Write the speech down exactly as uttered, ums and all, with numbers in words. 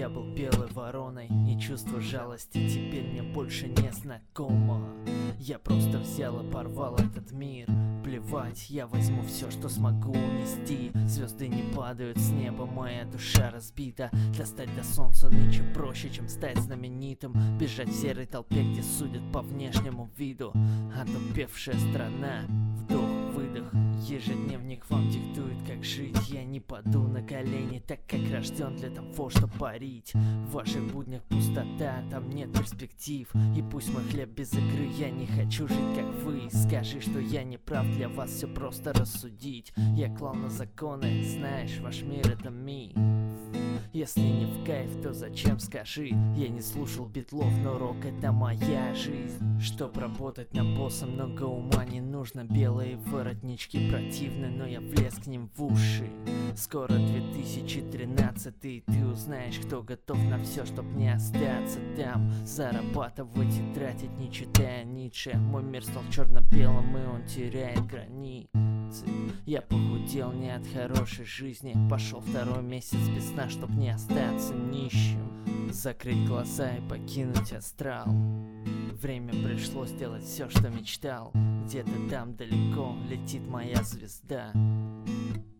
Я был белой вороной, и чувство жалости теперь мне больше не знакомо. Я просто взял и порвал этот мир. Плевать, я возьму все, что смогу унести. Звезды не падают с неба, моя душа разбита. Достать до солнца нынче проще, чем стать знаменитым. Бежать в серой толпе, где судят по внешнему виду. Отупевшая страна, вдох-выдох. Ежедневник вам диктует, как жить. Я не паду на колени, так как рожден для того, чтобы парить. В ваших буднях пустота, там нет перспектив. И пусть мой хлеб без игры, я не хочу жить, как вы. Скажи, что я не прав, для вас все просто рассудить. Я клал на законы, знаешь, ваш мир это миф. Если не в кайф, то зачем, скажи? Я не слушал битлов, но рок это моя жизнь. Чтоб работать на босса, много ума не нужно. Белые воротнички противны, но я влез к ним в уши. Скоро две тысячи тринадцатый, ты узнаешь, кто готов на все, чтоб не остаться там. Зарабатывать и тратить, не читая Ницше. Мой мир стал черно-белым, и он теряет границы. Я похудел не от хорошей жизни. Пошел второй месяц без сна, чтоб не остаться нищим. Закрыть глаза и покинуть астрал. Время пришло сделать все, что мечтал. Где-то там далеко летит моя звезда.